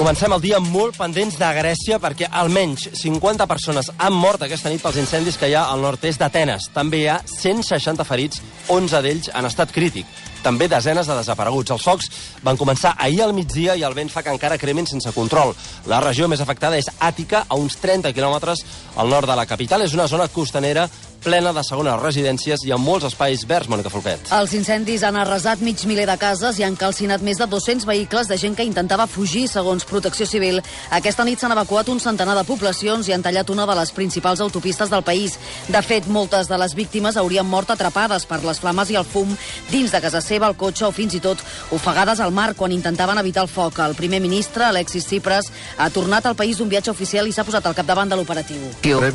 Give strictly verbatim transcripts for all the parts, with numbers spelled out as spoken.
Comencem el dia molt pendents de Grècia perquè almenys cinquanta persones han mort aquesta nit pels incendis que hi ha al nord-est d'Atenes. També hi ha cent seixanta ferits, onze d'ells en estat crític. També desenes de desapareguts. Els focs van començar ahir al migdia i el vent fa que encara cremin sense control. La regió més afectada és Àtica, a uns trenta quilòmetres al nord de la capital. És una zona costanera plena de segones residències i amb molts espais verds, Mònica Folquet. Els incendis han arrasat mig miler de cases i han calcinat més de dos-cents vehicles de gent que intentava fugir, segons Protecció Civil. Aquesta nit s'han evacuat un centenar de poblacions i han tallat una de les principals autopistes del país. De fet, moltes de les víctimes haurien mort atrapades per les flames i el fum dins de casa seva, al cotxe o fins i tot ofegades al mar quan intentaven evitar el foc. El primer ministre, Alexis Tsipras, ha tornat al país d'un viatge oficial i s'ha posat al capdavant de l'operatiu.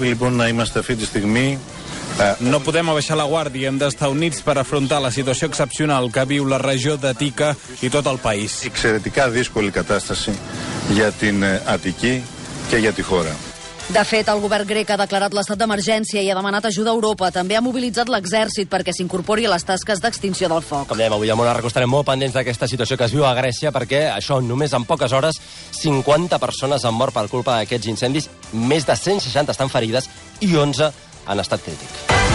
No podem abaixar la guàrdia, hem d'estar units per afrontar la situació excepcional que viu la regió d'Àtica i tot el país. Εξαιρετικά δύσκολη κατάσταση για την Αττική και για τη χώρα. De fet, el govern grec ha declarat l'estat d'emergència i ha demanat ajuda a Europa. També ha mobilitzat l'exèrcit perquè s'incorpori a les tasques d'extinció del foc. Com dèiem, avui a Món estarem molt pendents d'aquesta situació que es viu a Grècia perquè això, només en poques hores, cinquanta persones han mort per culpa d'aquests incendis, més de cent seixanta estan ferides i onze en estat crític.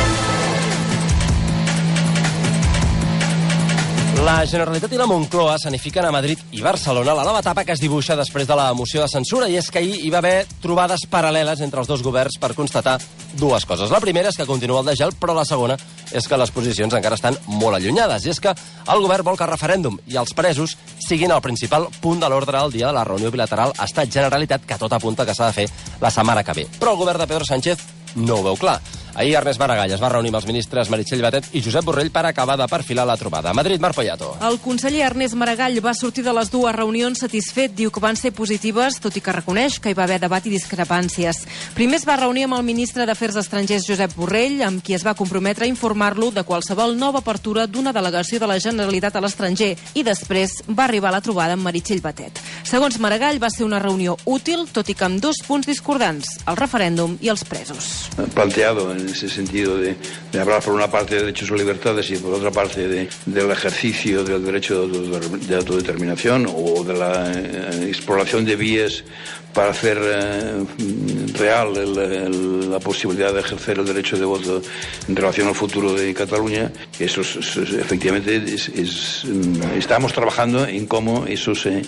La Generalitat i la Moncloa sanifiquen a Madrid i Barcelona la nova etapa que es dibuixa després de la moció de censura, i és que ahir hi va haver trobades paral·leles entre els dos governs per constatar dues coses. La primera és que continua el de gel, però la segona és que les posicions encara estan molt allunyades. I és que el govern vol que el referèndum i els presos siguin el principal punt de l'ordre del dia de la reunió bilateral Estat-Generalitat, que tot apunta que s'ha de fer la setmana que ve. Però el govern de Pedro Sánchez no ho veu clar. Ahir Ernest Maragall es va reunir amb els ministres Meritxell Batet i Josep Borrell per acabar de perfilar la trobada. A Madrid, Marc Poyato. El conseller Ernest Maragall va sortir de les dues reunions satisfet. Diu que van ser positives, tot i que reconeix que hi va haver debat i discrepàncies. Primer es va reunir amb el ministre d'Afers Estrangers Josep Borrell, amb qui es va comprometre a informar-lo de qualsevol nova apertura d'una delegació de la Generalitat a l'estranger, i després va arribar la trobada amb Meritxell Batet. Segons Maragall, va ser una reunió útil, tot i que amb dos punts discordants, el referèndum i els presos. Planteado en ese sentido de, de hablar por una parte de derechos o libertades y por otra parte de, del ejercicio del derecho de autodeterminación o de la eh, exploración de vías para hacer eh, real el, el, la posibilidad de ejercer el derecho de voto en relación al futuro de Cataluña. Eso es, es, efectivamente es, es, estamos trabajando en cómo eso se,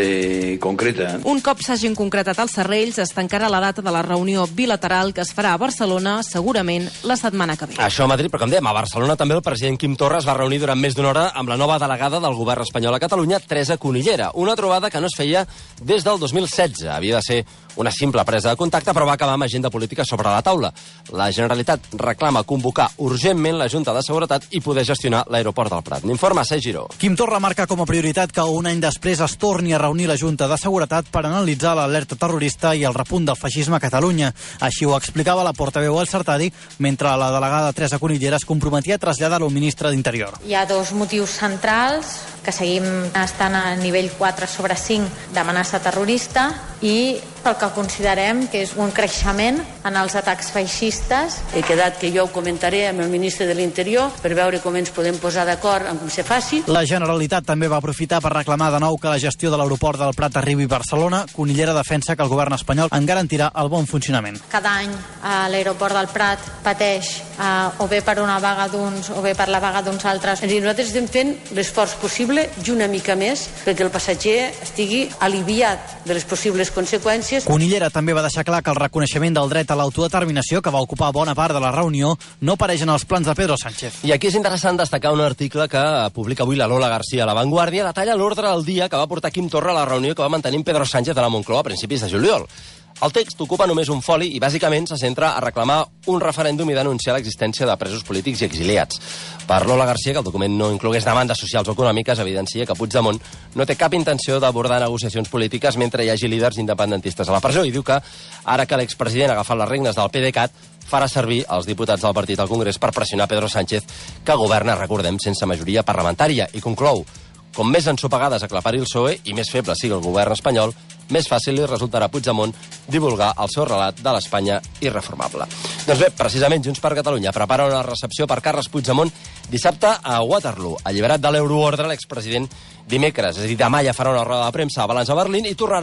se concreta. Un cop s'hagin concretat els serrells, es tancarà la data de la reunió bilateral que es farà a Barcelona, segurament la setmana que ve. Això a Madrid, però com dèiem, a Barcelona també el president Quim Torra es va reunir durant més d'una hora amb la nova delegada del govern espanyol a Catalunya, Teresa Cunillera. Una trobada que no es feia des del dos mil setze. Havia de ser una simple presa de contacte, però va acabar amb agenda política sobre la taula. La Generalitat reclama convocar urgentment la Junta de Seguretat i poder gestionar l'aeroport del Prat. N'informa Sergi Giró. Quim Torra marca com a prioritat que un any després es torni a reunir la Junta de Seguretat per analitzar l'alerta terrorista i el repunt del feixisme a Catalunya. Així ho explicava la portaveu al Sartadi, mentre la delegada Teresa Cunillera es comprometia a traslladar-ho al ministre d'Interior. Hi ha dos motius centrals, que seguim estant a nivell quatre sobre cinc d'amenaça terrorista i pel que considerem que és un creixement en els atacs feixistes. He quedat que jo ho comentaré amb el ministre de l'Interior per veure com ens podem posar d'acord en com se faci. La Generalitat també va aprofitar per reclamar de nou que la gestió de l'aeroport del Prat arribi a Barcelona. Cunillera defensa que el govern espanyol en garantirà el bon funcionament. Cada any eh, l'aeroport del Prat pateix eh, o bé per una vaga d'uns o bé per la vaga d'uns altres. I nosaltres estem fent l'esforç possible i una mica més perquè el passatger estigui aliviat de les possibles conseqüències. Cunillera també va deixar clar que el reconeixement del dret a l'autodeterminació, que va ocupar bona part de la reunió, no apareix en els plans de Pedro Sánchez. I aquí és interessant destacar un article que publica avui la Lola García a La Vanguardia, detalla l'ordre del dia que va portar Quim Torra a la reunió que va mantenir Pedro Sánchez de la Moncloa a principis de juliol. El text ocupa només un foli i bàsicament se centra a reclamar un referèndum i denunciar l'existència de presos polítics i exiliats. Per Lola García, que el document no inclogués demandes socials o econòmiques, evidencia que Puigdemont no té cap intenció d'abordar negociacions polítiques mentre hi hagi líders independentistes a la presó, i diu que ara que l'expresident ha agafat les regnes del PDeCAT farà servir els diputats del partit al Congrés per pressionar Pedro Sánchez, que governa, recordem, sense majoria parlamentària, i conclou: com més ensopegades aclapari el P S O E i més feble sigui el govern espanyol, més fàcil li resultarà a Puigdemont divulgar el seu relat de l'Espanya irreformable. Doncs bé, precisament Junts per Catalunya prepara una recepció per Carles Puigdemont dissabte a Waterloo. Alliberat de l'euroordre, l'expresident dimecres, és a dir, demà ja farà una roda de premsa a Balanç a Berlín i tornarà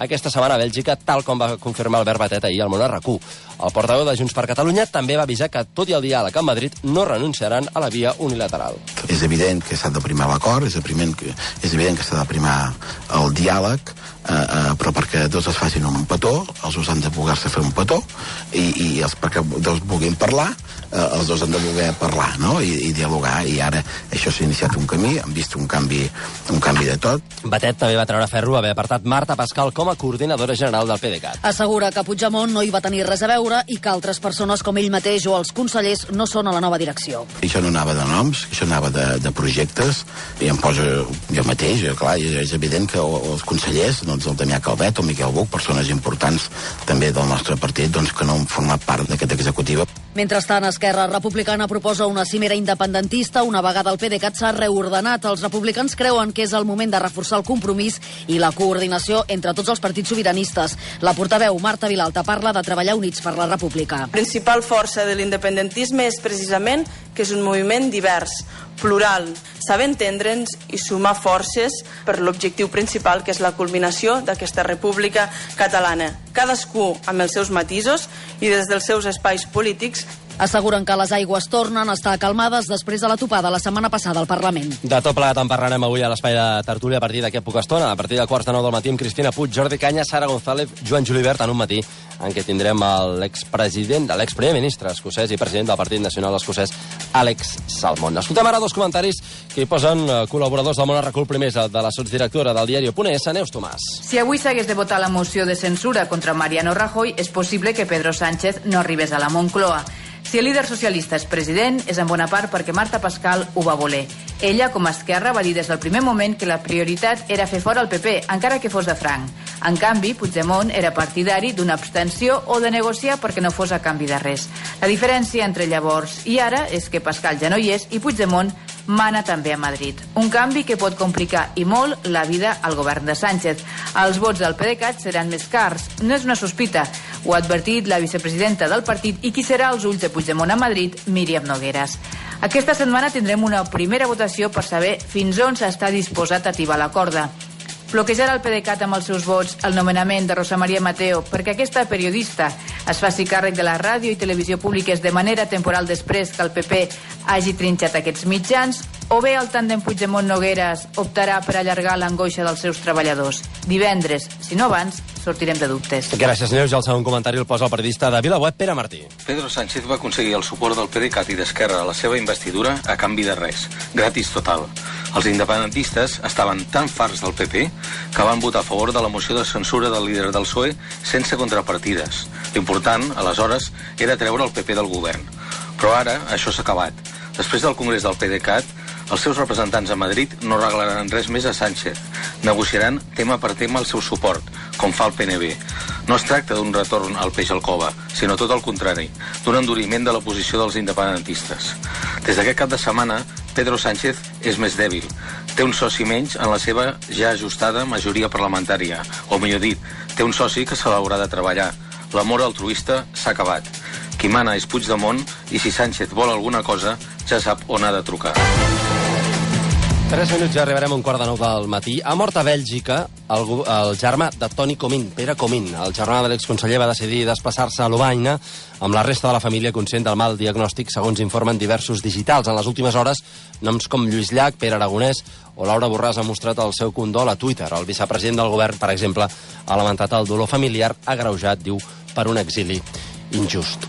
aquesta setmana a Bèlgica, tal com va confirmar Albert Batet ahir al Món R Q. El portaveu de Junts per Catalunya també va avisar que, tot i el diàleg amb Madrid, no renunciaran a la via unilateral. És evident que s'ha de primar l'acord, és evident que, és evident que s'ha de primar el diàleg, eh, eh, però perquè dos es facin un petó, els dos han de poder-se fer un petó, i, i els perquè dos vulguin parlar, eh, els dos han de voler parlar, no?, I, i dialogar, i ara això s'ha iniciat un camí, hem vist un canvi, un canvi de tot. Batet també va treure ferro haver apartat Marta Pascal com a coordinadora general del PDeCAT. Assegura que Puigdemont no hi va tenir res a veure i que altres persones com ell mateix o els consellers no són a la nova direcció. I això no anava de noms, això anava de, de projectes, i em posa jo mateix, clar, és evident que els consellers, doncs el Damià Calvet o Miquel Buch, persones importants també del nostre partit, doncs que no han format part d'aquesta executiva. Mentrestant, Esquerra Republicana proposa una cimera independentista. Una vegada el PDeCAT s'ha reordenat, els republicans creuen que és el moment de reforçar el compromís i la coordinació entre tots els partits sobiranistes. La portaveu Marta Vilalta parla de treballar units per la República. La principal força de l'independentisme és precisament que és un moviment divers, plural, saber entendre'ns i sumar forces per l'objectiu principal, que és la culminació d'aquesta república catalana. Cadascú amb els seus matisos i des dels seus espais polítics. Asseguren que les aigües tornen a estar calmades després de la topada la setmana passada al Parlament. De tot plegat en parlarem avui a l'espai de tertúlia a partir d'aquí poca estona, a partir de quarts de nou del matí amb Cristina Puig, Jordi Canya, Sara González, Joan Julibert, en un matí en què tindrem l'expresident, l'exprimer ministre escocès i president del Partit Nacional Escocès, Alex Salmond. Escoltem ara dos comentaris que hi posen col·laboradors del Món R Q. El primer és de la sotsdirectora del diari punt es, Neus Tomàs. Si avui s'hagués de votar la moció de censura contra Mariano Rajoy, és possible que Pedro Sánchez no arribés a la Moncloa. Si el líder socialista és president, és en bona part perquè Marta Pascal ho va voler. Ella, com a Esquerra, va dir des del primer moment que la prioritat era fer fora el P P, encara que fos de franc. En canvi, Puigdemont era partidari d'una abstenció o de negociar perquè no fos a canvi de res. La diferència entre llavors i ara és que Pascal ja no hi és i Puigdemont mana també a Madrid. Un canvi que pot complicar i molt la vida al govern de Sánchez. Els vots del PDeCAT seran més cars. No és una sospita. Ho ha advertit la vicepresidenta del partit i qui serà als ulls de Puigdemont a Madrid, Míriam Nogueras. Aquesta setmana tindrem una primera votació per saber fins on s'està disposat a tibar la corda. Bloquejarà el PDeCAT amb els seus vots el nomenament de Rosa Maria Mateo perquè aquesta periodista es faci càrrec de la ràdio i televisió públiques de manera temporal després que el P P hagi trinxat aquests mitjans, o bé el tàndem Puigdemont-Nogueras optarà per allargar l'angoixa dels seus treballadors. Divendres, si no abans, sortirem de dubtes. Gràcies, Neus. I el segon comentari el posa el periodista de VilaWeb, Pere Martí. Pedro Sánchez va aconseguir el suport del PDeCAT i d'Esquerra a la seva investidura a canvi de res. Gratis total. Els independentistes estaven tan farts del P P que van votar a favor de la moció de censura del líder del P S O E sense contrapartides. L'important, aleshores, era treure el P P del govern. Però ara això s'ha acabat. Després del Congrés del PDeCAT, els seus representants a Madrid no regalaran res més a Sánchez. Negociaran tema per tema el seu suport, com fa el P N B. No es tracta d'un retorn al peix al cova, sinó tot el contrari, d'un enduriment de la posició dels independentistes. Des d'aquest cap de setmana, Pedro Sánchez és més dèbil. Té un soci menys en la seva ja ajustada majoria parlamentària, o millor dit, té un soci que se l'haurà de treballar. L'amor altruista s'ha acabat. Qui mana és Puigdemont i si Sánchez vol alguna cosa ja sap on ha de trucar. Tres minuts ja arribarem a un quart de nou del matí. Ha mort a Bèlgica el, el germà de Toni Comín, Pere Comín. El germà de l'exconseller va decidir desplaçar-se a Lovaina amb la resta de la família conscient del mal diagnòstic, segons informen diversos digitals. En les últimes hores, noms com Lluís Llach, Pere Aragonès o Laura Borràs han mostrat el seu condol a Twitter. El vicepresident del govern, per exemple, ha lamentat el dolor familiar agreujat, diu, per un exili injust.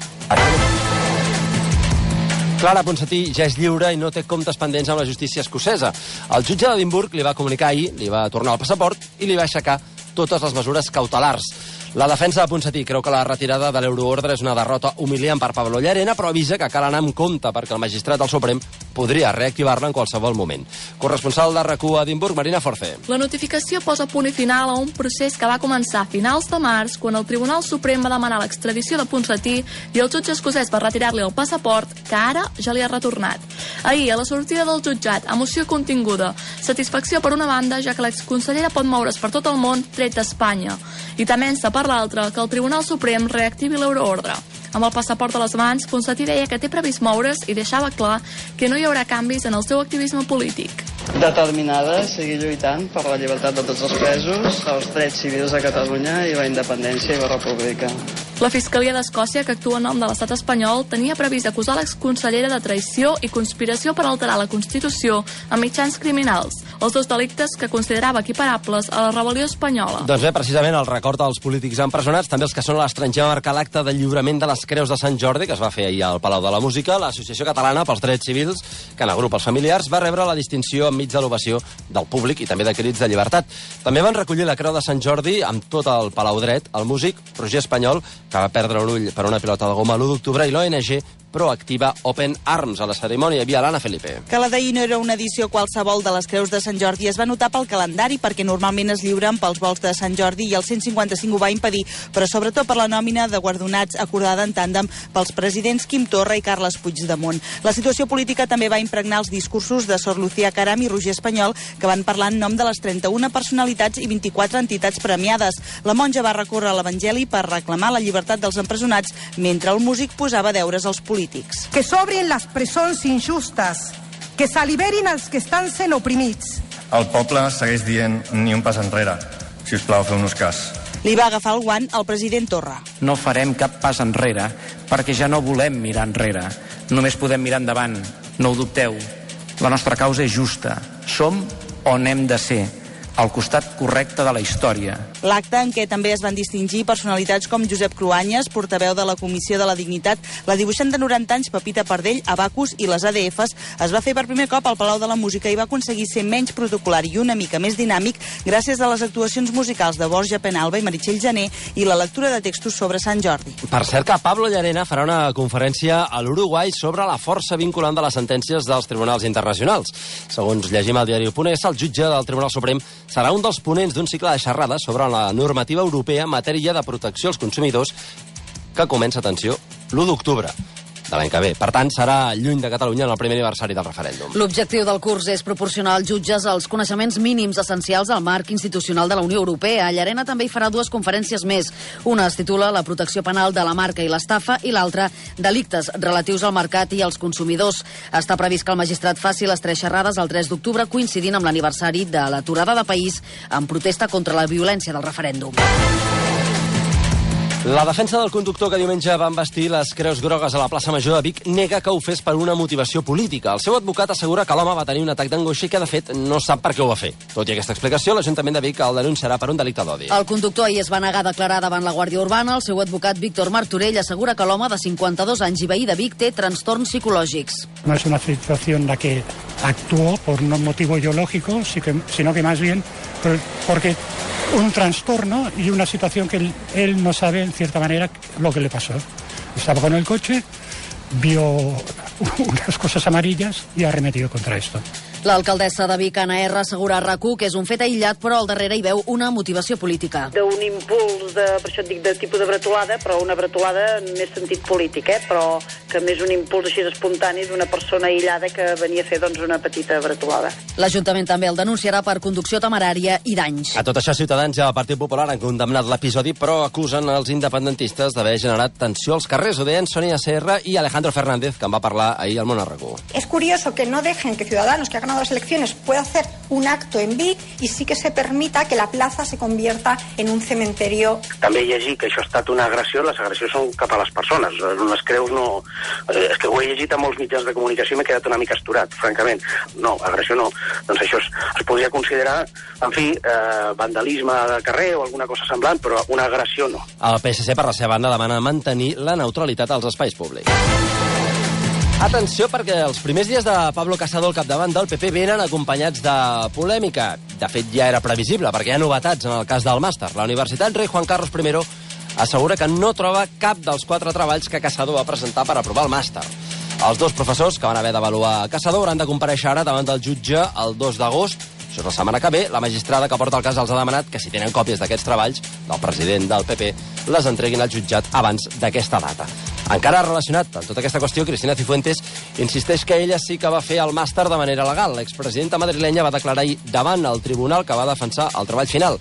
Clara Ponsatí ja és lliure i no té comptes pendents amb la justícia escocesa. El jutge d'Edimburg li va comunicar ahir, li va tornar el passaport i li va aixecar totes les mesures cautelars. La defensa de Ponsatí creu que la retirada de l'euroordre és una derrota humiliant per Pablo Llarena, però avisa que cal anar amb compte perquè el magistrat del Suprem podria reactivar-la en qualsevol moment. Corresponsal de R Q a Edimburg, Marina Force. La notificació posa punt i final a un procés que va començar a finals de març, quan el Tribunal Suprem va demanar l'extradició de Ponsatí i el jutge escocès va retirar-li el passaport, que ara ja li ha retornat. Ahir, a la sortida del jutjat, emoció continguda, satisfacció per una banda, ja que l'exconsellera pot moure's per tot el món, tret d'Espanya, i temença per l'altra que el Tribunal Suprem reactivi l'euroordre. Amb el passaport a les mans, Ponsatí deia que té previst moure's i deixava clar que no hi haurà canvis en el seu activisme polític. Determinada a seguir lluitant per la llibertat de tots els presos, els drets civils a Catalunya i la independència i la república. La Fiscalia d'Escòcia, que actua en nom de l'estat espanyol, tenia previst acusar l'exconsellera de traïció i conspiració per alterar la Constitució amb mitjans criminals, els dos delictes que considerava equiparables a la rebel·lió espanyola. Doncs bé, precisament el record als polítics empresonats, també els que són a l'estranger, va marcar l'acte de lliurament de les Creus de Sant Jordi, que es va fer ahir al Palau de la Música. L'Associació Catalana pels Drets Civils, que n'agrupa els familiars, va rebre la distinció enmig de l'ovació del públic i també de crits de llibertat. També van recollir la Creu de Sant Jordi amb tot el Palau dret, el músic Roger Espanyol, que va perdre un ull per una pilota de goma l'u d'octubre, i l'O N G Proactiva Open Arms. A la cerimònia hi havia l'Anna Felipe. Que la d'ahir no era una edició qualsevol de les Creus de Sant Jordi es va notar pel calendari, perquè normalment es lliuren pels vols de Sant Jordi i el cent cinquanta-cinc ho va impedir, però sobretot per la nòmina de guardonats acordada en tàndem pels presidents Quim Torra i Carles Puigdemont. La situació política també va impregnar els discursos de Sor Lucía Caram i Roger Espanyol, que van parlar en nom de les trenta-una personalitats i vint-i-quatre entitats premiades. La monja va recórrer a l'Evangeli per reclamar la llibertat dels empresonats, mentre el músic posava deures als polítics. Que s'obrin les presons injustes, que s'alliberin els que estan sent oprimits. El poble segueix dient ni un pas enrere. Si us plau, feu-nos cas. Li va agafar el guant al president Torra. No farem cap pas enrere, perquè ja no volem mirar enrere. Només podem mirar endavant. No ho dubteu. La nostra causa és justa. Som on hem de ser, al costat correcte de la història. L'acte, en què també es van distingir personalitats com Josep Cruanyes, portaveu de la Comissió de la Dignitat, la dibuixant de noranta anys Pepita Pardell, Abacus i les A D Fs, es va fer per primer cop al Palau de la Música i va aconseguir ser menys protocolar i una mica més dinàmic gràcies a les actuacions musicals de Borja Penalba i Meritxell Jané i la lectura de textos sobre Sant Jordi. Per cert que Pablo Llarena farà una conferència a l'Uruguai sobre la força vinculant de les sentències dels tribunals internacionals. Segons llegim al diari Punt Es, el jutge del Tribunal Suprem serà un dels ponents d'un cicle de xerrades sobre la normativa europea en matèria de protecció als consumidors que comença, atenció, l'u d'octubre de l'any que ve. Per tant, serà lluny de Catalunya en el primer aniversari del referèndum. L'objectiu del curs és proporcionar als jutges els coneixements mínims essencials al marc institucional de la Unió Europea. Llarena també hi farà dues conferències més. Una es titula La protecció penal de la marca i l'estafa i l'altra Delictes relatius al mercat i als consumidors. Està previst que el magistrat faci les tres xerrades el tres d'octubre, coincidint amb l'aniversari de l'aturada de país en protesta contra la violència del referèndum. La defensa del conductor que diumenge va embestir les Creus Grogues a la plaça Major de Vic nega que ho fes per una motivació política. El seu advocat assegura que l'home va tenir un atac d'angoixa i que, de fet, no sap per què ho va fer. Tot i aquesta explicació, l'Ajuntament de Vic el denunciarà per un delicte d'odi. El conductor ahir es va negar a declarar davant la Guàrdia Urbana. El seu advocat, Víctor Martorell, assegura que l'home de cincuenta-dos anys i veí de Vic té trastorns psicològics. No es una situación en la que actuó por un motivo ideológico, sino que más bien porque un trastorno y una situación que él, él no sabe, en cierta manera, lo que le pasó. Estaba con el coche, vio unas cosas amarillas y ha arremetido contra esto. L'alcaldessa de Vic, Anna R, assegura a R A C U que és un fet aïllat, però al darrere hi veu una motivació política. D'un impuls, de, per això et dic, de tipus de bretolada, però una bretolada en més sentit polític, eh? Però que més un impuls així espontani d'una persona aïllada que venia a fer doncs, una petita bretolada. L'Ajuntament també el denunciarà per conducció temerària i danys. A tot això, Ciutadans i el Partit Popular han condemnat l'episodi, però acusen els independentistes d'haver generat tensió als carrers. Ho deien Sonia C R i Alejandro Fernández, que en va parlar ahir al Món R A C U. Es curioso que no dejen que Ciudadanos, que hagan las elecciones, puede hacer un acto en Vic y sí que se permita que la plaza se convierta en un cementerio. També llegir que això ha estat una agressió, les agressions són cap a les persones. Les creus no... És que ho he llegit a molts mitjans de comunicació i m'he quedat una mica esturat, francament. No, agressió no. Doncs això es, es podria considerar, en fi, eh, vandalisme de carrer o alguna cosa semblant, però una agressió no. El P S C, per la seva banda, demana mantenir la neutralitat als espais públics. Atenció, perquè els primers dies de Pablo Casado al capdavant del P P venen acompanyats de polèmica. De fet, ja era previsible, perquè hi ha novetats en el cas del màster. La Universitat Rei Juan Carlos I assegura que no troba cap dels quatre treballs que Casado va presentar per aprovar el màster. Els dos professors que van haver d'avaluar Casado hauran de comparèixer ara davant del jutge el dos d'agost. Això és la setmana que ve. La magistrada que porta el cas els ha demanat que, si tenen còpies d'aquests treballs del president del P P, les entreguin al jutjat abans d'aquesta data. Encara relacionat amb tota aquesta qüestió, Cristina Cifuentes insisteix que ella sí que va fer el màster de manera legal. L'expresidenta madrilenya va declarar ahir davant el tribunal que va defensar el treball final.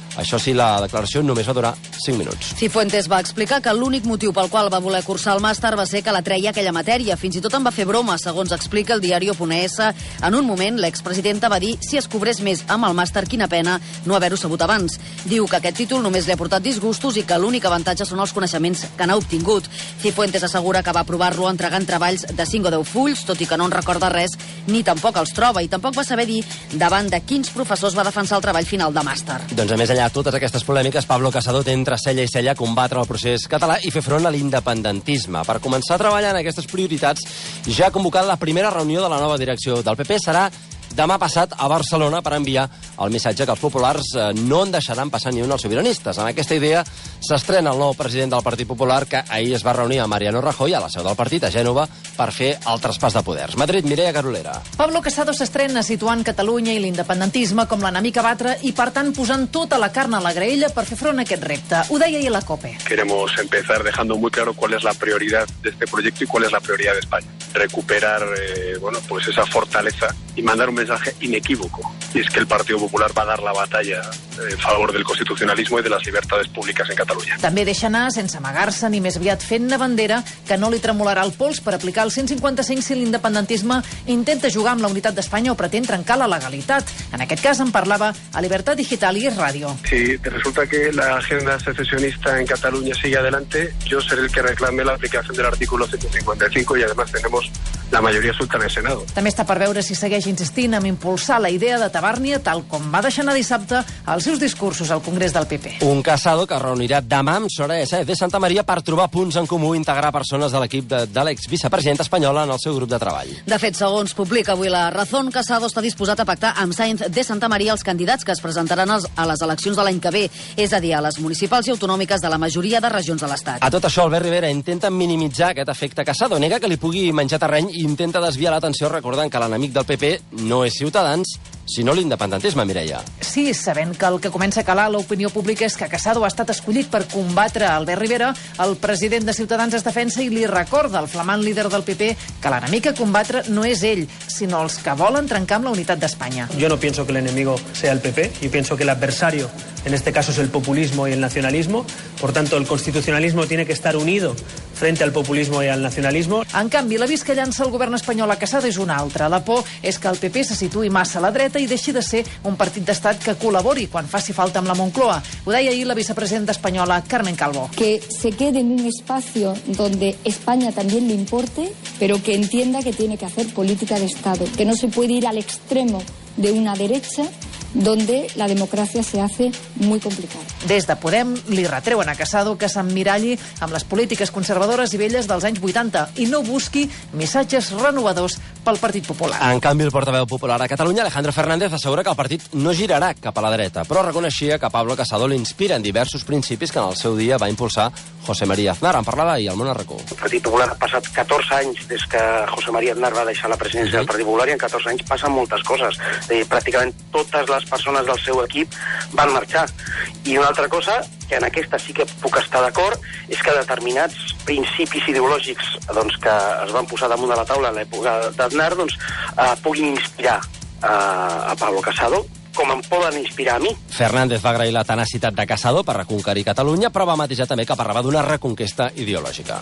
Això sí, la declaració només va durar cinc minuts. Cifuentes va explicar que l'únic motiu pel qual va voler cursar el màster va ser que la treia aquella matèria. Fins i tot en va fer broma, segons explica el diari Oponès. En un moment, l'expresidenta va dir si es cobrés més amb el màster, quina pena no haver-ho sabut abans. Diu que aquest títol només li ha portat disgustos i que l'únic avantatge són els coneixements que n'ha obtingut. Cifuentes assegura que va aprovar-lo entregant treballs de cinc o deu fulls, tot i que no en recorda res, ni tampoc els troba, i tampoc va saber dir davant de quins professors va defensar el treball final de màster. Doncs a més enllà de totes aquestes polèmiques, Pablo Casado té entre cella i cella combatre el procés català i fer front a l'independentisme. Per començar a treballar en aquestes prioritats, ja ha convocat la primera reunió de la nova direcció del P P. Serà demà passat a Barcelona per enviar el missatge que els populars no en deixaran passar ni un als sobiranistes. Amb aquesta idea s'estrena el nou president del Partit Popular, que ahir es va reunir amb Mariano Rajoy a la seu del partit, a Gènova, per fer el traspàs de poders. Madrid, Mireia Carolera. Pablo Casado s'estrena situant Catalunya i l'independentisme com l'enemic a batre i, per tant, posant tota la carn a la graella per fer front a aquest repte. Ho deia ahir la COPE. Queremos empezar dejando muy claro cuál es la prioridad de este proyecto y cuál es la prioridad de España. Recuperar eh, bueno, pues esa fortaleza y mandar un mensaje inequívoco, y es que el Partido Popular va a dar la batalla en favor del constitucionalismo y de las libertades públicas en Catalunya. També deixa anar, sense amagar-se, ni més aviat fent-ne bandera, que no li tremolarà el pols per aplicar el cent cinquanta-cinc si l'independentisme intenta jugar amb la unitat d'Espanya o pretén trencar la legalitat. En aquest cas en parlava a Libertad Digital i Es Radio. Si resulta que la agenda secesionista en Cataluña sigue adelante, yo seré el que reclame la aplicación del artículo ciento cincuenta y cinco y además tenemos la mayoría absoluta en el Senado. També està per veure si segueix insistint en impulsar la idea de Tabàrnia, tal com va deixar anar dissabte als seus discursos al Congrés del P P. Un Casado que reunirà demà amb Soraya Sáenz de Santa Maria per trobar punts en comú i integrar persones de l'equip de, de l'exvicepresidenta espanyola en el seu grup de treball. De fet, segons publica avui la Razón, Casado està disposat a pactar amb Sáenz de Santa Maria els candidats que es presentaran a les eleccions de l'any que ve, és a dir, a les municipals i autonòmiques de la majoria de regions de l'Estat. A tot això, Albert Rivera intenta minimitzar aquest efecte Casado, nega que li pugui menjar terreny i intenta desviar l'atenció recordant que l'enemic del P P no és Ciutadans, sinó l'independentisme, Mireia. Sí, sabent que el que comença a calar a l'opinió pública és que Casado ha estat escollit per combatre Albert Rivera, el president de Ciutadans es defensa i li recorda al flamant líder del P P que l'enemic a combatre no és ell, sinó els que volen trencar amb la unitat d'Espanya. Yo no pienso que el enemigo sea el P P, yo pienso que el adversario en este caso es el populismo y el nacionalismo, por tanto el constitucionalismo tiene que estar unido frente al populismo y al nacionalismo. En canvi, l'avís que llança el govern espanyol a Casado és un altre. La por és que el P P se situï massa a la dreta i deixi de ser un partit d'estat que col·labori quan faci falta amb la Moncloa. Ho deia ahir la vicepresidenta espanyola Carmen Calvo. Que se quede en un espacio donde España también le importe, pero que entienda que tiene que hacer política de Estado, que no se puede ir al extremo de una derecha donde la democracia se hace muy complicada. Des de Podem li retreuen a Casado que s'emmiralli amb les polítiques conservadores i velles dels anys vuitanta i no busqui missatges renovadors pel Partit Popular. En canvi, el portaveu popular a Catalunya, Alejandro Fernández, assegura que el partit no girarà cap a la dreta, però reconeixia que Pablo Casado l'inspira en diversos principis que en el seu dia va impulsar José María Aznar. En parlava ahir al Món Arracó. El Partit Popular ha passat catorze anys des que José María Aznar va deixar la presidència del Partit Popular i en catorze anys passen moltes coses. Eh, pràcticament totes les persones del seu equip van marxar. I una altra cosa, que en aquesta sí que puc estar d'acord, és que determinats principis ideològics doncs, que es van posar damunt de la taula a l'època d'Aznar doncs, eh, puguin inspirar eh, a Pablo Casado, com em poden inspirar a mi. Fernández va agrair la tenacitat de Casado per reconquerir Catalunya, però va matisar també que parlava d'una reconquesta ideològica.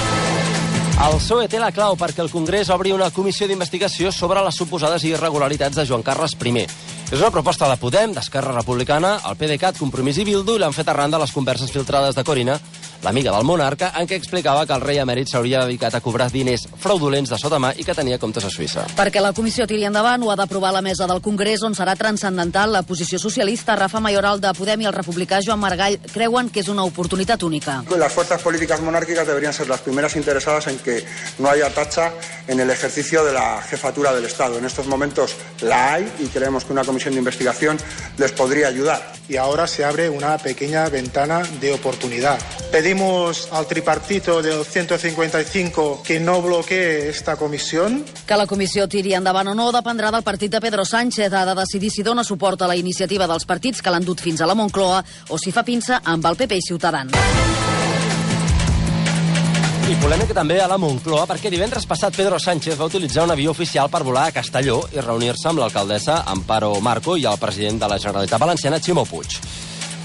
El P S O E té la clau perquè el Congrés obri una comissió d'investigació sobre les suposades irregularitats de Joan Carles I. És una proposta de Podem, d'Esquerra Republicana, el PDeCAT, Compromís i Bildu, i l'han fet arran de les converses filtrades de Corina, l'amiga del monarca, en què explicava que el rei emèrit s'hauria dedicat a cobrar diners fraudulents de sota mà i que tenia comptes a Suïssa. Perquè la comissió tiri endavant, ho ha d'aprovar la mesa del Congrés, on serà transcendental la posició socialista. Rafa Mayoral de Podem i el republicà Joan Maragall creuen que és una oportunitat única. Las fuerzas políticas monárquicas deberían ser las primeras interesadas en que no haya tacha en el ejercicio de la jefatura del Estado. En estos momentos la hay y creemos que una comisión de investigación les podría ayudar. Y ahora se abre una pequeña ventana de oportunidad. Pedimos al tripartito del ciento cincuenta y cinco que no bloquee esta comisión. Que la comissió tiri endavant o no dependrà del partit de Pedro Sánchez. Ha de decidir si dona suport a la iniciativa dels partits que l'han dut fins a la Moncloa o si fa pinça amb el P P i Ciutadans. I polèmica també a la Moncloa perquè divendres passat Pedro Sánchez va utilitzar un avió oficial per volar a Castelló i reunir-se amb l'alcaldessa Amparo Marco i el president de la Generalitat Valenciana, Ximo Puig.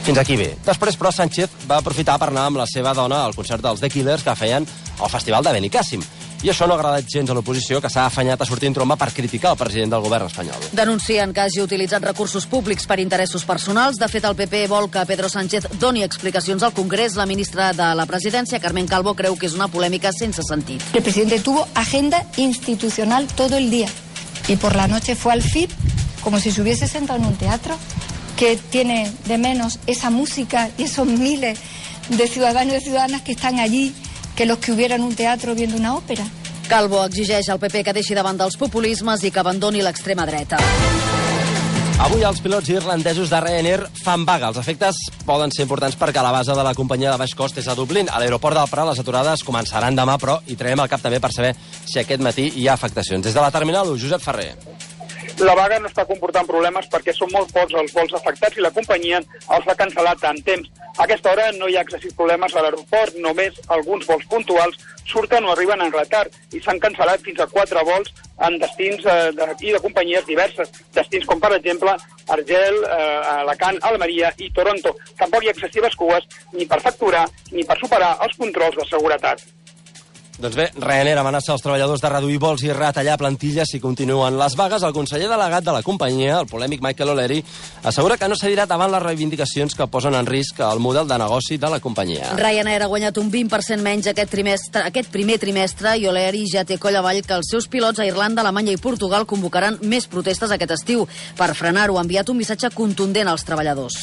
Fins aquí bé. Després, però, Sánchez va aprofitar per anar amb la seva dona al concert dels The Killers que feien al Festival de Benicàssim. I això no ha agradat gens a l'oposició, que s'ha afanyat a sortir en tromba per criticar el president del govern espanyol. Denuncien que hagi utilitzat recursos públics per interessos personals. De fet, el P P vol que Pedro Sánchez doni explicacions al Congrés. La ministra de la Presidència, Carmen Calvo, creu que és una polèmica sense sentit. El presidente tuvo agenda institucional todo el día y por la noche fue al F I P como si se hubiese sentado en un teatro. Que tiene de menos esa música y esos miles de ciudadanos y ciudadanas que están allí que los que hubieran un teatro viendo una ópera. Calvo exigeix al P P que deixi davant dels populismes i que abandoni l'extrema dreta. Avui els pilots irlandesos de Ryanair fan vaga. Els efectes poden ser importants perquè la base de la companyia de baix cost és a Dublín. A l'aeroport del Prat les aturades començaran demà, però hi traiem el cap també per saber si aquest matí hi ha afectacions. Des de la terminal, Josep Ferrer. La vaga no està comportant problemes perquè són molt pocs els vols afectats i la companyia els ha cancel·lat en temps. A aquesta hora no hi ha excessius problemes a l'aeroport, només alguns vols puntuals surten o arriben en retard i s'han cancel·lat fins a quatre vols en destins eh, de, i de companyies diverses. Destins com, per exemple, Argel, eh, Alacant, Almeria i Toronto. Tampoc hi ha excessives cues ni per facturar ni per superar els controls de seguretat. Doncs bé, Ryanair amenaça els treballadors de reduir vols i retallar plantilles si continuen les vagues. El conseller delegat de la companyia, el polèmic Michael O'Leary, assegura que no cedirà davant les reivindicacions que posen en risc el model de negoci de la companyia. Ryanair ha guanyat un vint per cent menys aquest, trimestre, aquest primer trimestre i O'Leary ja té coll avall que els seus pilots a Irlanda, Alemanya i Portugal convocaran més protestes aquest estiu. Per frenar-ho, ha enviat un missatge contundent als treballadors.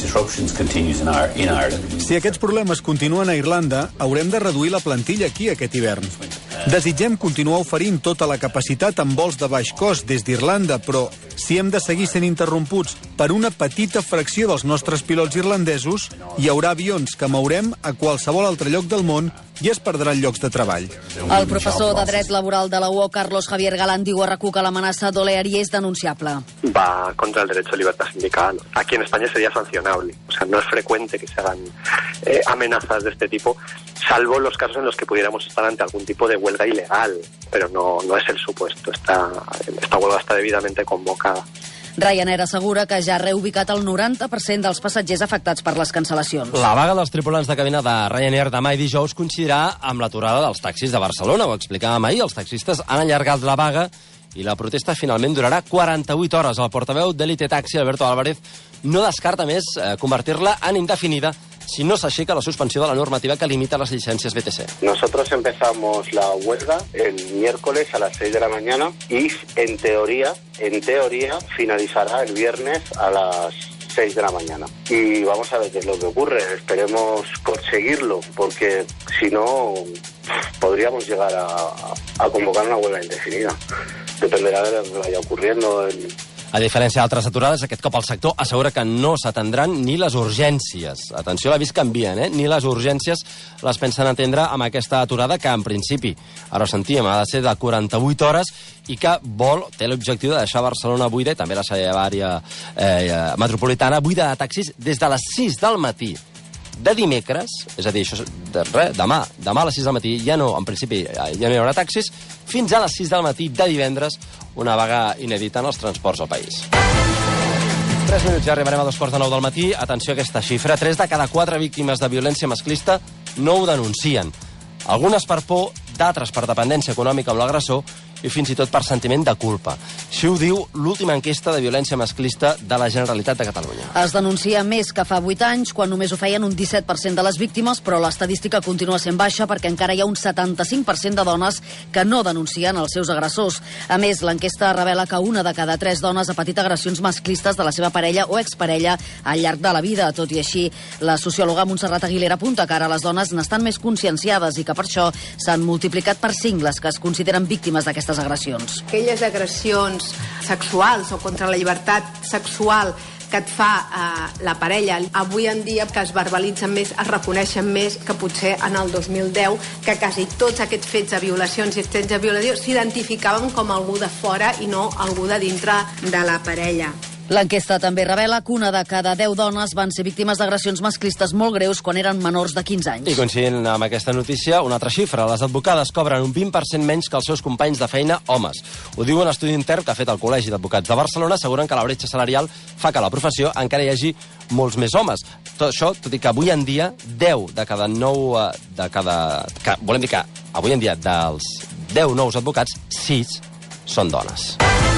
Si aquests problemes continuen a Irlanda, haurem de reduir la plantilla aquí aquest hivern. Desitgem continuar oferint tota la capacitat amb vols de baix cost des d'Irlanda, però si hem de seguir sent interromputs per una petita fracció dels nostres pilots irlandesos, hi haurà avions que mourem a qualsevol altre lloc del món i es perdran llocs de treball. El professor de dret laboral de la U O, Carlos Javier Galán, diu a RAC1 que l'amenaça d'O'Leary és denunciable. Va contra el derecho de libertad sindical. Aquí en España sería sancionable. O sea, no es frecuente que se hagan eh, amenazas de este tipo, salvo los casos en los que pudiéramos estar ante algún tipo de huelga ilegal, pero no, no es el supuesto. Esta, esta huelga está debidamente convocada. Ryanair assegura que ja ha reubicat el noranta per cent dels passatgers afectats per les cancel·lacions. La vaga dels tripulants de cabina de Ryanair demà i dijous coincidirà amb l'aturada dels taxis de Barcelona. Ho explicàvem ahir, els taxistes han allargat la vaga i la protesta finalment durarà quaranta-vuit hores. El portaveu d'Elite Taxi, Alberto Álvarez, no descarta més eh, convertir-la en indefinida si no s'aixeca la suspensió de la normativa que limita les llicències B T C. Nosotros empezamos la huelga el miércoles a las seis de la mañana y en teoría, en teoría finalizará el viernes a las seis de la mañana. Y vamos a ver qué es lo que ocurre. Esperemos conseguirlo, porque si no podríamos llegar a, a convocar una huelga indefinida. Dependerá de lo que vaya ocurriendo en... A diferència d'altres aturades, aquest cop el sector assegura que no s'atendran ni les urgències. Atenció, l'avís canvien, eh? Ni les urgències les pensen atendre amb aquesta aturada que, en principi, ara ho sentíem, ha de ser de quaranta-vuit hores i que vol, té l'objectiu de deixar Barcelona buida i també la seva àrea eh, metropolitana buida de taxis des de les sis del matí de dimecres, és a dir, això de res, demà, demà a les sis del matí ja no, en principi, ja no hi haurà taxis, fins a les sis del matí de divendres, una vaga inèdita en els transports al país. tres minuts, ja arribarem a dos quarts de nou del matí. Atenció a aquesta xifra, tres de cada quatre víctimes de violència masclista no ho denuncien. Algunes per por, d'altres per dependència econòmica amb l'agressor i fins i tot per sentiment de culpa. Així ho diu l'última enquesta de violència masclista de la Generalitat de Catalunya. Es denuncia més que fa vuit anys, quan només ho feien un disset per cent de les víctimes, però l'estadística continua sent baixa perquè encara hi ha un setanta-cinc per cent de dones que no denuncien els seus agressors. A més, l'enquesta revela que una de cada tres dones ha patit agressions masclistes de la seva parella o exparella al llarg de la vida. Tot i així, la sociòloga Montserrat Aguilera apunta que ara les dones n'estan més conscienciades i que per això s'han multiplicat per cinc les que es consideren víctimes d'aquestes agressions. Aquelles agressions sexuals o contra la llibertat sexual que et fa eh, la parella, avui en dia que es verbalitzen més, es reconeixen més que potser en el dos mil deu, que quasi tots aquests fets de violacions i fets de violació s'identificaven com algú de fora i no algú de dintre de la parella. L'enquesta també revela que una de cada deu dones van ser víctimes d'agressions masclistes molt greus quan eren menors de quinze anys. I coincidint amb aquesta notícia, una altra xifra. Les advocades cobren un vint per cent menys que els seus companys de feina homes. Ho diu un estudi intern que ha fet el Col·legi d'Advocats de Barcelona. Asseguren que la bretxa salarial fa que a la professió encara hi hagi molts més homes. Tot això, tot i que avui en dia, deu de cada nou... De cada, que, volem dir que avui en dia, dels deu nous advocats, sis són dones.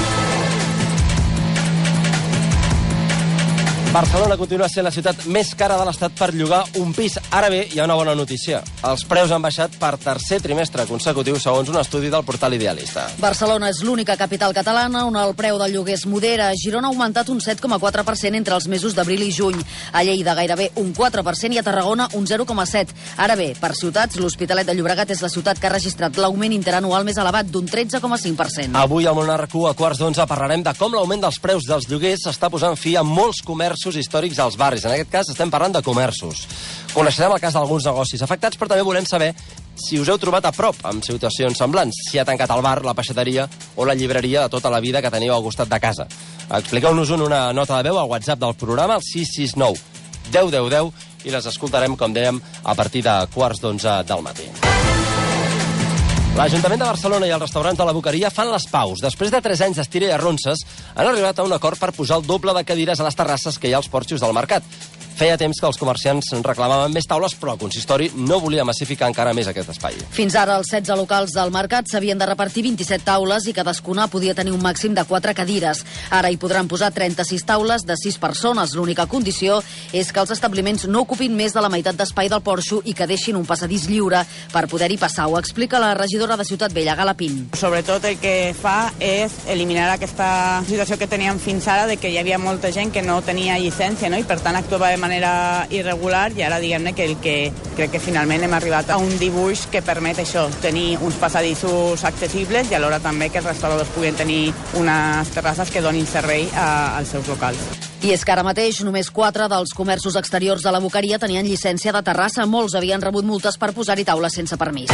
Barcelona continua sent la ciutat més cara de l'Estat per llogar un pis. Ara bé, hi ha una bona notícia. Els preus han baixat per tercer trimestre consecutiu, segons un estudi del portal Idealista. Barcelona és l'única capital catalana on el preu del lloguer es modera. A Girona ha augmentat un set coma quatre per cent entre els mesos d'abril i juny. A Lleida gairebé un quatre per cent i a Tarragona un zero coma set. Ara bé, per ciutats, l'Hospitalet de Llobregat és la ciutat que ha registrat l'augment interanual més elevat d'un tretze coma cinc per cent. Avui al Món R Q a quarts d'onze parlarem de com l'augment dels preus dels lloguers s'està posant fi a molts comerços històrics als barris. En aquest cas estem parlant de comerços. Coneixerem el cas d'alguns negocis afectats, però també volem saber si us heu trobat a prop amb situacions semblants, si ha tancat el bar, la peixateria o la llibreria de tota la vida que teniu al costat de casa. Expliqueu-nos una nota de veu al WhatsApp del programa, al sis sis nou deu deu deu, i les escoltarem, com dèiem, a partir de quarts d'onze del matí. L'Ajuntament de Barcelona i els restaurants de la Boqueria fan les paus. Després de tres anys d'estira i arronses, han arribat a un acord per posar el doble de cadires a les terrasses que hi ha als porxos del mercat. Feia temps que els comerciants reclamaven més taules, però el consistori no volia massificar encara més aquest espai. Fins ara, els setze locals del mercat s'havien de repartir vint-i-set taules i cadascuna podia tenir un màxim de quatre cadires. Ara hi podran posar trenta-sis taules de sis persones. L'única condició és que els establiments no ocupin més de la meitat d'espai del porxo i que deixin un passadís lliure per poder-hi passar. Ho explica la regidora de Ciutat Vella, Gala Pin. Sobretot el que fa és eliminar aquesta situació que teníem fins ara, de que hi havia molta gent que no tenia llicència, no? I per tant actuava de manera manera irregular, i ara diguem-ne que el que crec que finalment hem arribat a un dibuix que permet això, tenir uns passadissos accessibles i alhora també que els restauradors puguin tenir unes terrasses que donin servei a, als seus locals. I és que ara mateix només quatre dels comerços exteriors de la Boqueria tenien llicència de terrassa. Molts havien rebut multes per posar-hi taules sense permís.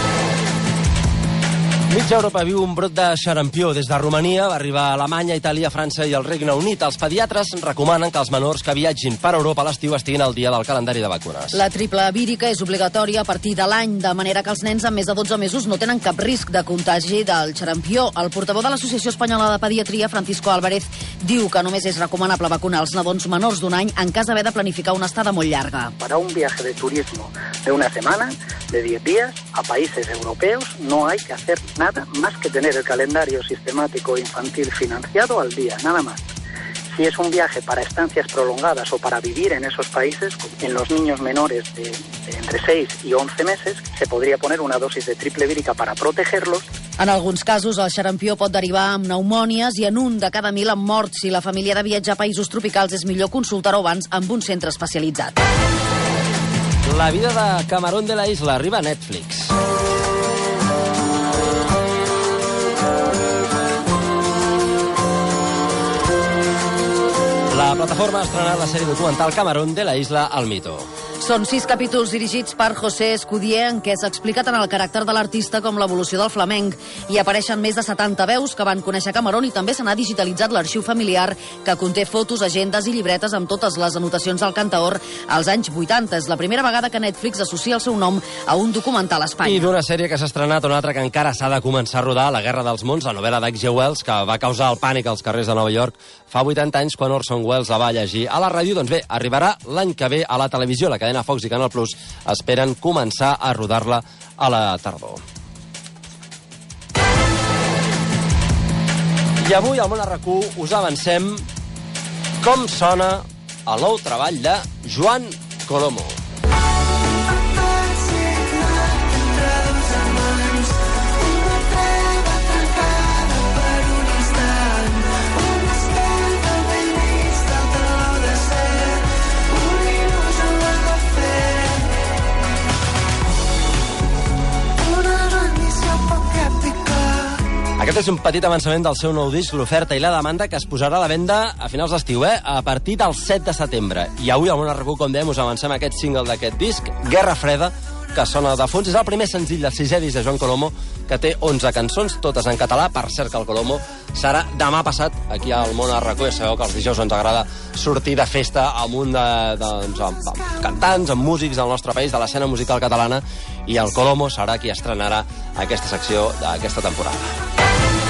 Mitja Europa viu un brot de xarampió. Des de Romania va arribar a Alemanya, Itàlia, França i el Regne Unit. Els pediatres recomanen que els menors que viatgin per Europa a l'estiu estiguin al dia del calendari de vacunes. La triple vírica és obligatòria a partir de l'any, de manera que els nens amb més de dotze mesos no tenen cap risc de contagi del xarampió. El portaveu de l'Associació Espanyola de Pediatria, Francisco Álvarez, diu que només és recomanable vacunar els nadons menors d'un any en cas d'haver de planificar una estada molt llarga. Para un viaje de turismo de una semana, de diez días, a países europeos, no hay que hacer nada más que tener el calendario sistemático infantil financiado al día, nada más. Si es un viaje para estancias prolongadas o para vivir en esos países, en los niños menores de, de entre seis y once meses, se podría poner una dosis de triple vírica para protegerlos. En alguns casos, el xarampió pot derivar amb pneumònies i en un de cada mil amb morts. Si la família ha de viatjar a països tropicals, és millor consultar-ho abans amb un centre especialitzat. La vida de Camarón de la Isla arriba a Netflix. La plataforma ha estrenat la sèrie documental Camarón de la Isla al Mito. Són sis capítols dirigits per José Escudier en què s'explica tant el caràcter de l'artista com l'evolució del flamenc. Hi apareixen més de setanta veus que van conèixer Camarón i també se n'ha digitalitzat l'arxiu familiar que conté fotos, agendes i llibretes amb totes les anotacions del cantaor als anys vuitanta. És la primera vegada que Netflix associa el seu nom a un documental a Espanya. I d'una sèrie que s'ha estrenat, una altra que encara s'ha de començar a rodar, La Guerra dels Mons, la novel·la d'H G Wells, que va causar el pànic als carrers de Nova York fa vuitanta anys quan Orson Welles la va llegir a la ràdio. Doncs bé, arribarà l'any que ve a la televisió. La cadena Fox i Canal Plus esperen començar a rodar-la a la tardor. I avui al Món R Q us avancem com sona el nou treball de Joan Colomo. Aquest és un petit avançament del seu nou disc, L'oferta i la demanda, que es posarà a la venda a finals d'estiu, eh? a partir del set de setembre. I avui al Món R Q, com dèiem, us avancem aquest single d'aquest disc, Guerra Freda, que que sona de fons. És el primer senzill del sisè disc de Joan Colomo, que té onze cançons, totes en català. Per cert, que el Colomo serà demà passat aquí al Món a RAC u. Ja sabeu que els dijous ens agrada sortir de festa amb un de, de, doncs, amb, amb cantants, amb músics del nostre país, de l'escena musical catalana, i el Colomo serà qui estrenarà aquesta secció d'aquesta temporada.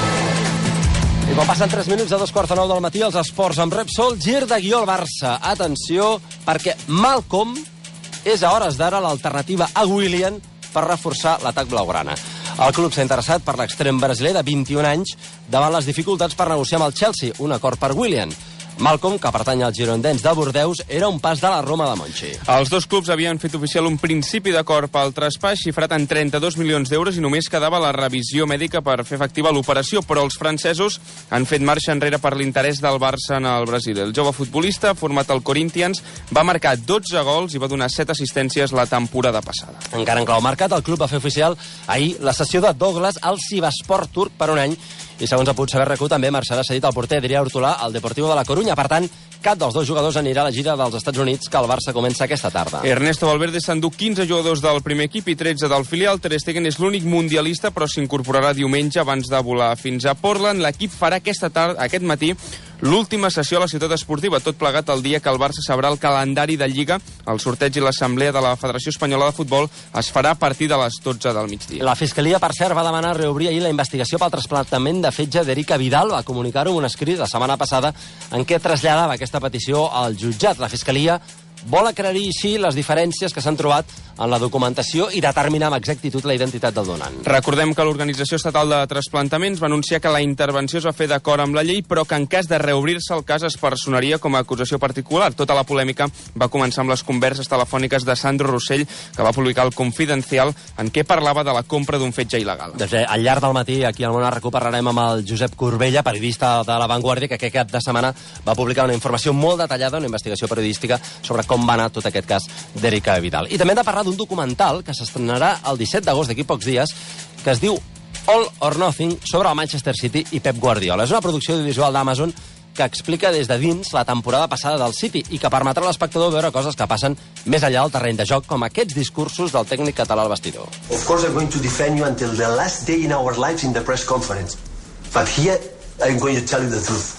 I quan passen tres minuts de dos quarts de nou del matí, els esports amb Repsol, gir de guió al Barça. Atenció, perquè Malcom és a hores d'ara l'alternativa a Willian per reforçar l'atac blaugrana. El club s'ha interessat per l'extrem brasiler de vint-i-un anys davant les dificultats per negociar amb el Chelsea un acord per Willian. Malcom, que pertany als girondins de Bordeus, era un pas de la Roma de Monchi. Els dos clubs havien fet oficial un principi d'acord pel traspàs xifrat en trenta-dos milions d'euros i només quedava la revisió mèdica per fer efectiva l'operació, però els francesos han fet marxa enrere per l'interès del Barça en el Brasil. El jove futbolista, format al Corinthians, va marcar dotze gols i va donar set assistències la temporada passada. Encara en clau mercat, el club va fer oficial ahir la cessió de Douglas al Sivasspor turc per un any, i segons ha pogut saber RAC u, també marxarà cedit el porter Adrià Hortolà al Deportivo de la Coruña. Per tant, cap dels dos jugadors anirà a la gira dels Estats Units, que el Barça comença aquesta tarda. Ernesto Valverde s'endú quinze jugadors del primer equip i tretze del filial. Ter Stegen és l'únic mundialista, però s'incorporarà diumenge abans de volar fins a Portland. L'equip farà aquesta tarda, aquest matí, l'última sessió a la ciutat esportiva, tot plegat el dia que el Barça sabrà el calendari de Lliga. El sorteig i l'assemblea de la Federació Espanyola de Futbol es farà a partir de les dotze del migdia. La Fiscalia, per cert, va demanar reobrir ahir la investigació pel trasplantament de fetge d'Erika Vidal. Va comunicar-ho en un escrit la setmana passada en què traslladava aquesta petició al jutjat. La Fiscalia vol aclarir així les diferències que s'han trobat en la documentació i determinar amb exactitud la identitat del donant. Recordem que l'Organització Estatal de Trasplantaments va anunciar que la intervenció es va fer d'acord amb la llei, però que en cas de reobrir-se el cas es personaria com a acusació particular. Tota la polèmica va començar amb les converses telefòniques de Sandro Rossell, que va publicar el Confidencial, en què parlava de la compra d'un fetge il·legal. Doncs bé, al llarg del matí, aquí al Món a RAC u, parlarem amb el Josep Corbella, periodista de La Vanguardia, que aquest cap de setmana va publicar una informació molt detallada, una investigació periodística sobre com va anar tot aquest cas d'Erika Vidal. I també hem de parlar d'un documental que s'estrenarà el disset d'agost, d'aquí pocs dies, que es diu All or Nothing, sobre el Manchester City i Pep Guardiola. És una producció audiovisual d'Amazon que explica des de dins la temporada passada del City i que permetrà a l'espectador veure coses que passen més enllà del terreny de joc, com aquests discursos del tècnic català al vestidor. Of course I'm going to defend you until the last day in our lives in the press conference. But here I'm going to tell you the truth.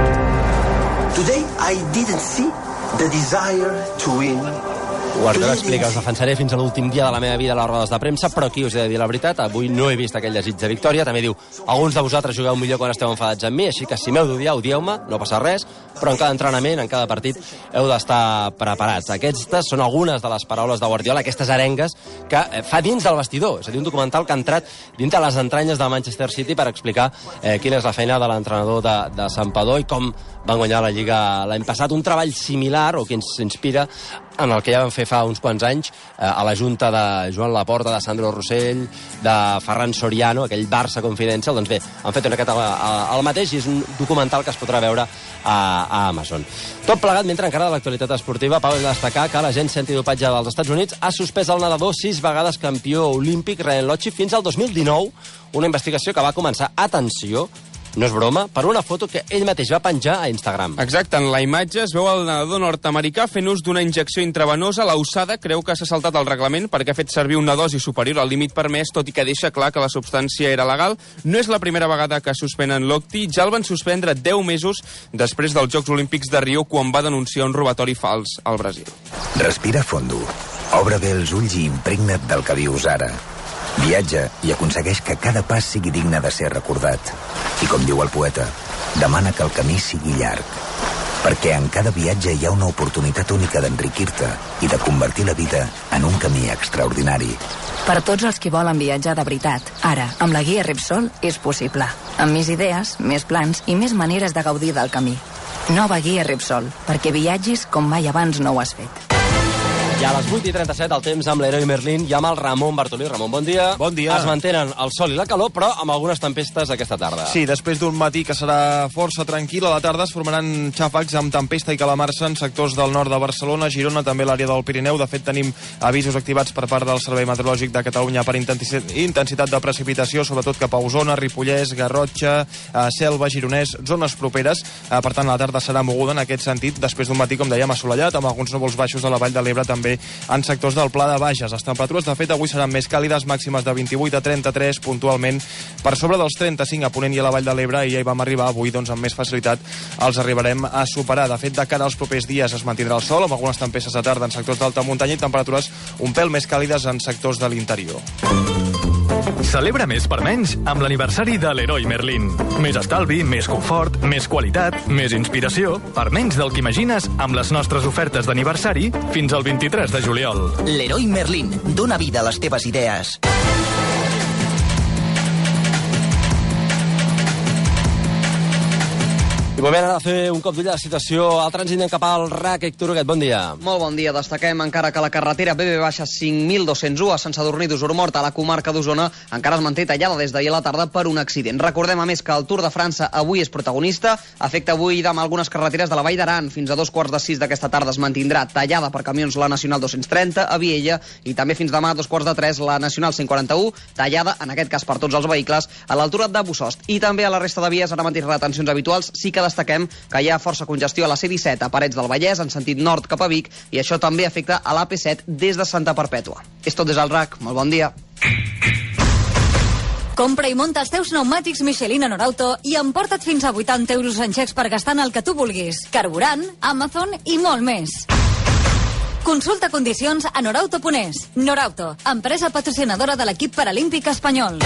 Today I didn't see the desire to win. Guardiola explica, us defensaré fins a l'últim dia de la meva vida a les rodes de premsa, però aquí us he de dir la veritat, avui no he vist aquell desig de victòria. També diu, alguns de vosaltres jugueu millor quan esteu enfadats amb mi, així que si m'heu d'odiar, odieu-me, no passa res, però en cada entrenament, en cada partit, heu d'estar preparats. Aquestes són algunes de les paraules de Guardiola, aquestes arengues que fa dins del vestidor. És a dir, un documental que ha entrat dins de les entranyes del Manchester City per explicar eh, quina és la feina de l'entrenador de, de Santpedor i com van guanyar la Lliga l'any passat. Un treball similar, o que ens inspira, en el que ja van fer fa uns quants anys eh, a la junta de Joan Laporta, de Sandro Rossell, de Ferran Soriano, aquell Barça Confidencial. Doncs bé, han fet una miqueta el mateix i és un documental que es podrà veure a, a Amazon. Tot plegat, mentre encara de l'actualitat esportiva, Pau, hem de destacar que l'agència antidopatge dels Estats Units ha suspès el nedador sis vegades campió olímpic Ryan Lochte fins al dos mil dinou, una investigació que va començar, atenció, no és broma, per una foto que ell mateix va penjar a Instagram. Exacte, en la imatge es veu el nedador nord-americà fent ús d'una injecció intravenosa. La U S A D A creu que s'ha saltat el reglament perquè ha fet servir una dosi superior al límit permès, tot i que deixa clar que la substància era legal. No és la primera vegada que suspenen Lochte, ja el van suspendre deu mesos després dels Jocs Olímpics de Rio, quan va denunciar un robatori fals al Brasil. Respira fondo, obre bé els ulls i impregna't del que vius ara. Viatja i aconsegueix que cada pas sigui digne de ser recordat. I com diu el poeta, demana que el camí sigui llarg. Perquè en cada viatge hi ha una oportunitat única d'enriquir-te i de convertir la vida en un camí extraordinari. Per tots els que volen viatjar de veritat, ara, amb la guia Repsol, és possible. Amb més idees, més plans i més maneres de gaudir del camí. Nova guia Repsol, perquè viatgis com mai abans no ho has fet. I a les vuit i trenta-set el temps amb l'Heroi Merlin i amb el Ramon Bartolí. Ramon, bon dia. Bon dia. Es mantenen el sol i la calor, però amb algunes tempestes aquesta tarda. Sí, després d'un matí que serà força tranquil, a la tarda es formaran xàfecs amb tempesta i calamarsa en sectors del nord de Barcelona, Girona, també l'àrea del Pirineu. De fet, tenim avisos activats per part del Servei Meteorològic de Catalunya per intensitat de precipitació, sobretot cap a Osona, Ripollès, Garrotxa, Selva, Gironès, zones properes. Per tant, la tarda serà moguda en aquest sentit, després d'un matí, com dèiem, assolellat, amb alguns núvols baixos a la Vall de l'Ebre també també en sectors del Pla de Bages. Les temperatures, de fet, avui seran més càlides, màximes de vint-i-vuit a trenta-tres, puntualment per sobre dels trenta-cinc a Ponent i a la Vall de l'Ebre, i ja hi vam arribar. Avui, doncs, amb més facilitat els arribarem a superar. De fet, de cara als propers dies es mantindrà el sol, amb algunes tempestes de tarda en sectors d'alta muntanya i temperatures un pèl més càlides en sectors de l'interior. Celebra més per menys amb l'aniversari de Leroy Merlin. Més estalvi, més confort, més qualitat, més inspiració, per menys del que imagines amb les nostres ofertes d'aniversari fins al vint-i-tres de juliol. Leroy Merlin, dona vida a les teves idees. I moment ara de fer un cop d'ull a la situació al trànsit cap al R A C. Héctor Huguet, bon dia. Molt bon dia. Destaquem encara que la carretera B B cinc mil dos-cents u a Sant Sadurní d'Osormort, a la comarca d'Osona, encara es manté tallada des d'ahir a la tarda per un accident. Recordem, a més, que el Tour de França avui és protagonista. Afecta avui demà algunes carreteres de la Vall d'Aran. Fins a dos quarts de sis d'aquesta tarda es mantindrà tallada per camions la Nacional dos-cents trenta a Viella, i també fins demà a dos quarts de tres la Nacional cent quaranta-u, tallada, en aquest cas per tots els vehicles, a l'altura de Bussost. I també a la resta de vies ara mateix retencions habituals. Sí que destaquem que hi ha força congestió a la C disset a Parets del Vallès en sentit nord cap a Vic, i això també afecta a l'A P set des de Santa Perpètua. És tot des del R A C. Molt bon dia. Compra i munta els teus pneumàtics Michelin a Norauto i emporta't fins a vuitanta euros en xecs per gastar en el que tu vulguis. Carburant, Amazon i molt més. Consulta condicions a norauto punt es. Norauto, empresa patrocinadora de l'equip paralímpic espanyol.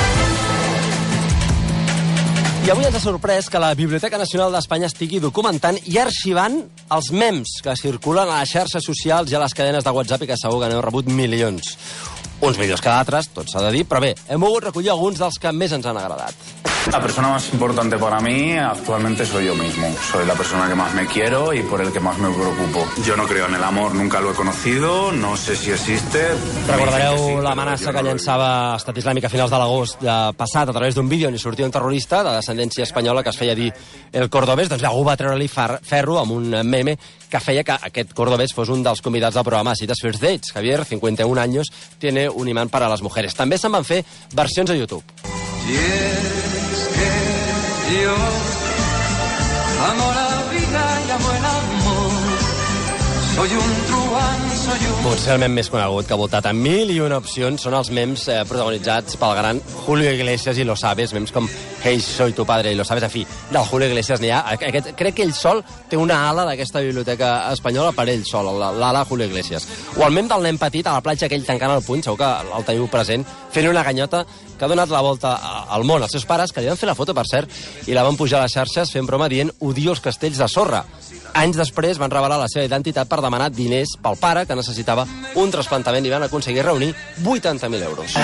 I avui ens ha sorprès que la Biblioteca Nacional d'Espanya estigui documentant i arxivant els memes que circulen a les xarxes socials i a les cadenes de WhatsApp i que segur que n'heu rebut milions. Uns millors que d'altres, tot s'ha de dir, però bé, hem volgut recollir alguns dels que més ens han agradat. La persona más importante para mí actualmente soy yo mismo. Soy la persona que más me quiero y por el que más me preocupo. Yo no creo en el amor, nunca lo he conocido, no sé si existe. Recordareu l'amenaça que llançava Estat Islàmic a finals de l'agost passat a través d'un vídeo on hi sortia un terrorista de descendència espanyola que es feia dir el cordobès? Doncs algú va treure-li ferro amb un meme que feia que aquest cordobès fos un dels convidats del programa Citas First Dates. Javier, cincuenta y un años, tiene un imán para las mujeres. També se'n van fer versions a YouTube. Y es que yo amo la vida y amo el amor. Soy un truán, soy un... Potser el mem més conegut, que ha voltat a mil i una opcions, són els mems eh, protagonitzats pel gran Julio Iglesias i Lo Sabes, mems com Hey, soy tu padre i Lo Sabes. En fi, del Julio Iglesias n'hi ha. Aquest, crec que ell sol té una ala d'aquesta biblioteca espanyola per ell sol, l'ala Julio Iglesias. O el mem del nen petit a la platja, aquell tancant el puny, segur que el teniu present, fent una ganyota que ha donat la volta al món. Els seus pares, que li van fer la foto, per cert, i la van pujar a les xarxes fent broma dient odio els castells de sorra. Anys després van revelar la seva identitat per demanar diners pel pare, que necessitava un trasplantament, i van aconseguir reunir vuitanta mil euros.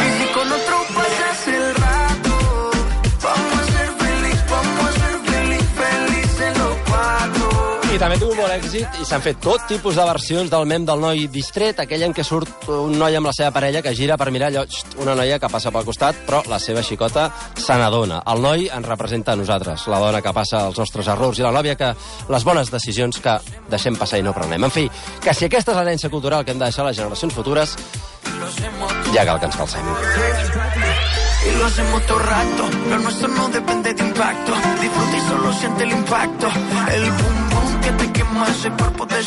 I també ha tingut molt èxit i s'han fet tot tipus de versions del mem del noi distret, aquell en què surt un noi amb la seva parella que gira per mirar allò, una noia que passa pel costat, però la seva xicota se n'adona. El noi ens representa a nosaltres, la dona que passa els nostres errors i la nòvia que les bones decisions que deixem passar i no prenem. En fi, que si aquesta és l'herència cultural que hem de deixar a les generacions futures, ja cal que ens calcem. Y lo hacemos todo rato, lo nuestro no depende de impacto. Disfruta y solo siente el impacto. El boom boom que te quema ese cuerpo de...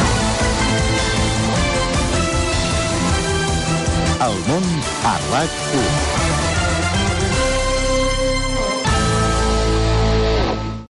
El món a RAC u.